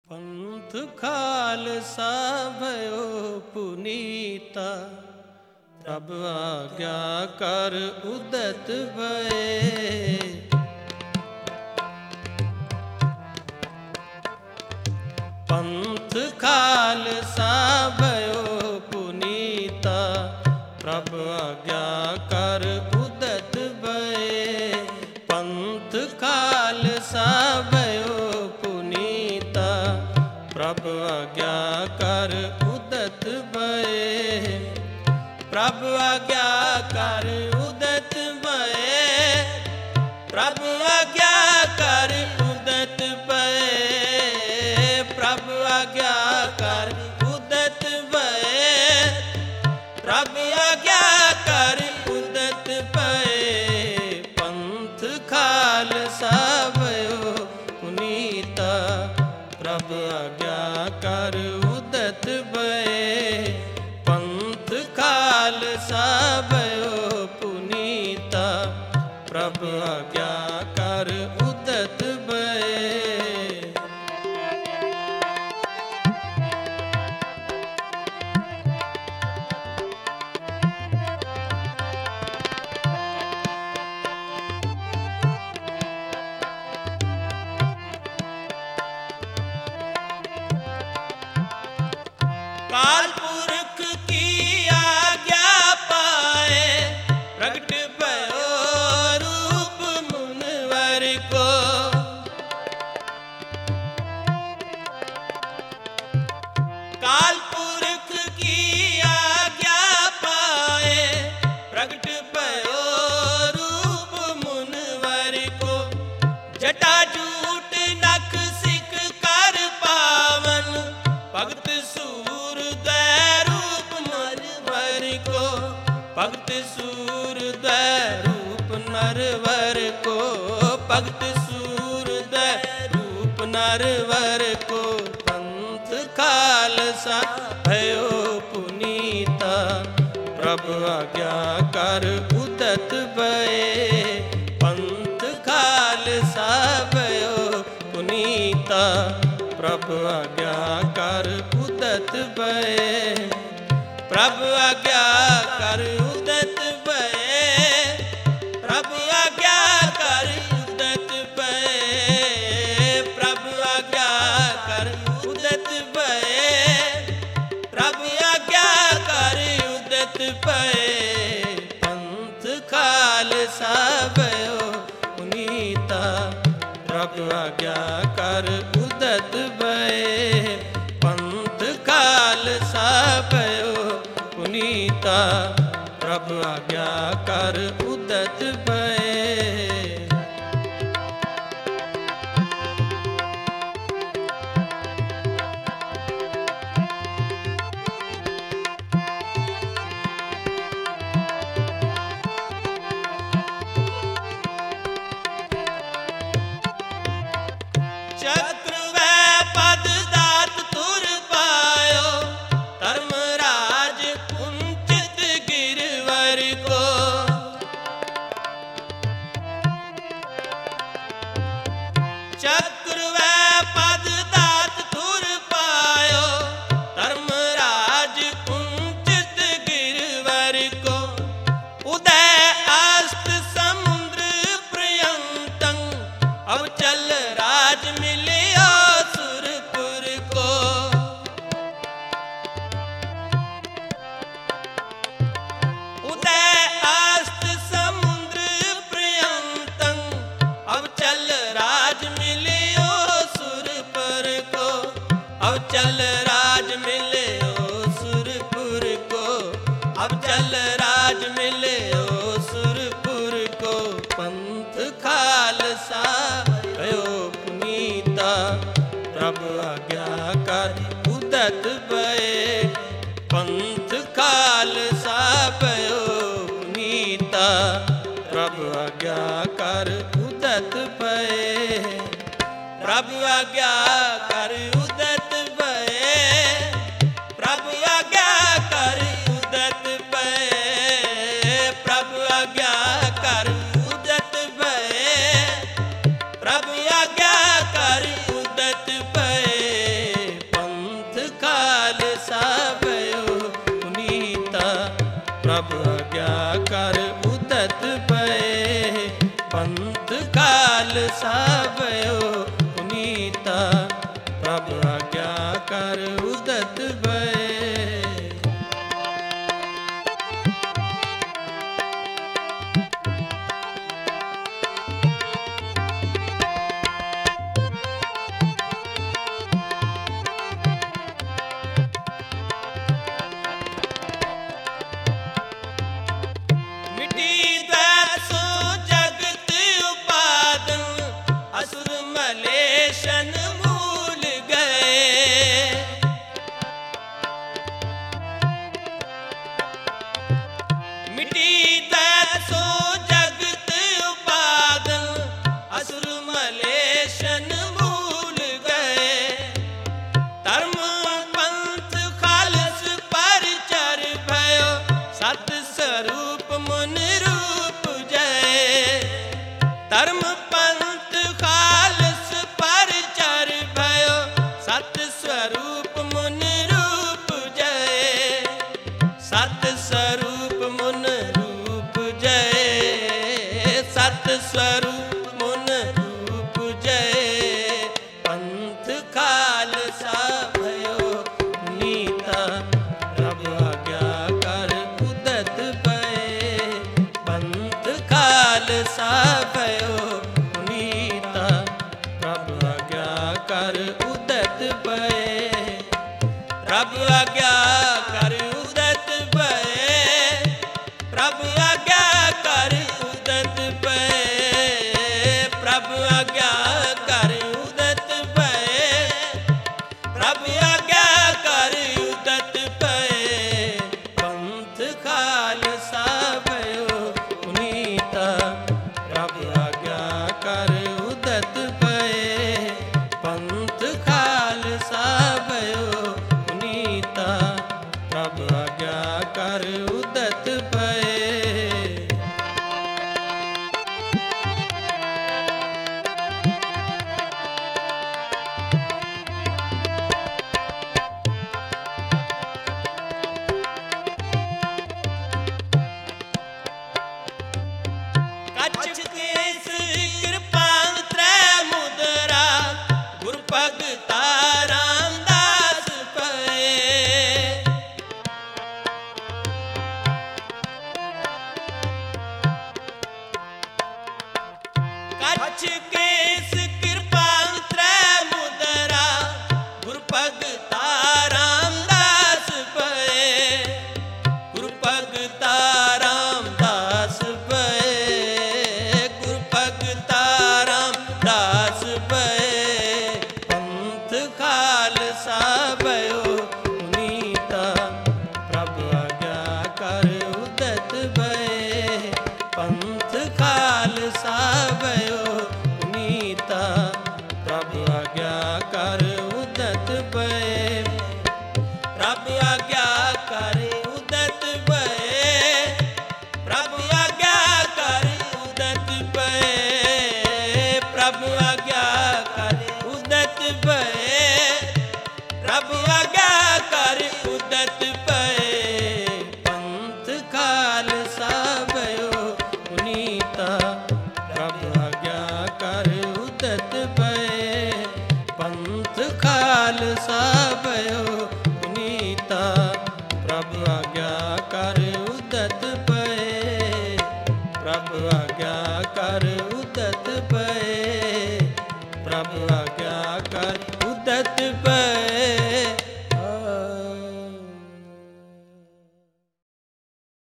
पंथ खालसा भयो पुनीता, तब आज्ञा कर उदत भये। पंथ खालसा भयो पुनीता, प्रभु आज्ञा कर उदत भये। पंथ खालसा भयो पुनीता, प्रभु आज्ञा कर उदत भये। प्रभु आज्ञा कर उदत भये। प्रभु आज्ञा कर उदत भये। प्रभु आज्ञा कर उदत भये। प्रभु आज्ञा कर उदत भये। पंथ खालसा भयो पुनीता, प्रभु आज्ञा कर उदत भये। पंथ खालसा भयो पुनीता, प्रभु आज्ञा कर उदत भये। काल पुरख की आज्ञा पाए, प्रगट भयो रूप मुनिवर को। काल पुरख की आज्ञा पाए, प्रगट भयो रूप मुनिवर को। जटा जूट नख सिख कर पावन, भगत सूरदय रूप नरवर को। भगत सूरदय रूप नरवर को। भगत सूरदय रूप नरवर को। पंथ खालसा भयो पुनीता, प्रभु आज्ञा कर उदत भये। पंथ खालसा भयो पुनीता, प्रभु आज्ञा कर उदत भये। प्रभु आज्ञा कर उदत भये। प्रभु आज्ञा कर उदत भये। प्रभु आज्ञा कर उदत भये। प्रभु आज्ञा कर उदत भये। पंथ खालसा भयो पुनीता, प्रभु आज्ञा कर उदत भये। पंथ खालसा भयो पुनीता, प्रभु आज्ञा कर उदत भये। चक्र वै पद दात तुर पायो, धर्मराज कुंचित गिरवर को। चक्र वै पद दात तुर पायो, धर्मराज कुंचित गिरवर को। उदय अस्त समुद्र पर्यंतं, अब चल राज मिलियो सुरपुर को। उदय अस्त समुद्र पर्यंतं, अब चल राज मिलियो सुरपुर को। अब चल राज मिलियो सुरपुर को। अब चल राज मिलियो सुरपुर को। पंथ खालसा भयो पुनीता, प्रभु आज्ञा कर उदत भये। पंथ खालसा भयो पुनीता, प्रभु आज्ञा कर उदत भये। प्रभु आज्ञा कर उदत भये। प्रभु आज्ञा कर उदत भये। प्रभु आज्ञा कर उदत भये। प्रभु आज्ञा कर उदत भये। ਕਰ ਉਦਤ ਪਏ। ਪ੍ਰਭ ਆਗਿਆ ਕਰ ਉਦਤ ਪਏ। ਪ੍ਰਭ ਆਗਿਆ ਕਰ ਉਦਤ ਪਏ। ਪ੍ਰਭ ਆਗਿਆ ਕਰ ਉਦਤ ਪਏ। ਪ੍ਰਭ ਆਗਿਆ ਕਰ ਉਦਤ ਪਏ। ਪੰਥ ਖਾਲਸਾ भयो ਪੁਨੀਤਾ। ਪ੍ਰਭ ਆਗਿਆ ਕਰ ਉਦਤ ਪਏ। ਪੰਥ ਖਾਲਸਾ भयो ਪੁਨੀਤਾ। ਪ੍ਰਭ ਆਗਿਆ ਕਰ ਉਦਤ ਪਏ। ਕੱਛ ਕੇਸ ਕਿਰਪਾਲ ਤ੍ਰੈ ਮੁਦਰਾ। ਗੁਰ ਭਗਤਾ ਰਾਮਦਾਸ ਪਏ। ਕੱਛ ਕੇਸ ਕਿਰਪਾਲ ਤ੍ਰੈ ਮੁਦਰਾ। ਗੁਰ ਭਗਤਾ ਰਾਮਦਾਸ ਪਏ। ਗੁਰ ਭਗਤਾ ਰਾਮਦਾਸ ਪਏ। ਗੁਰ ਭਗਤਾ ਰਾਮਦਾਸ ਪਏ। ਪੰਥ ਖਾਲਸਾ भयो ਪੁਨੀਤਾ। ਪ੍ਰਭ ਆਗਿਆ ਕਰ ਉਦਤ ਪਏ। ਪੰਥ ਖਾਲਸਾ भयो ਪੁਨੀਤਾ। ਪ੍ਰਭ ਆਗਿਆ ਕਰ ਉਦਤ ਪਏ। ਪ੍ਰਭ ਆਗਿਆ ਕਰ ਉਦਤ ਪਏ। ਪ੍ਰਭ ਆਗਿਆ ਕਰ ਉਦਤ ਪਏ। ਪ੍ਰਭ ਆਗਿਆ ਕਰ ਉਦਤ ਪਏ। ਪ੍ਰਭ ਆਗਿਆ ਕਰ ਉਦਤ ਪਏ। ਪੰਥ ਖਾਲਸਾ भयो ਪੁਨੀਤਾ। ਪ੍ਰਭ ਆਗਿਆ ਕਰ ਉਦਤ ਪਏ। ਪੰਥ ਖਾਲਸਾ भयो ਪੁਨੀਤਾ। ਪ੍ਰਭ ਆਗਿਆ ਕਰ ਉਦਤ ਪਏ। ਪ੍ਰਭ ਆਗਿਆ ਕਰ ਉਦਤ ਪਏ। ਪ੍ਰਭ ਆਗਿਆ ਕਰ ਉਦਤ ਪਏ।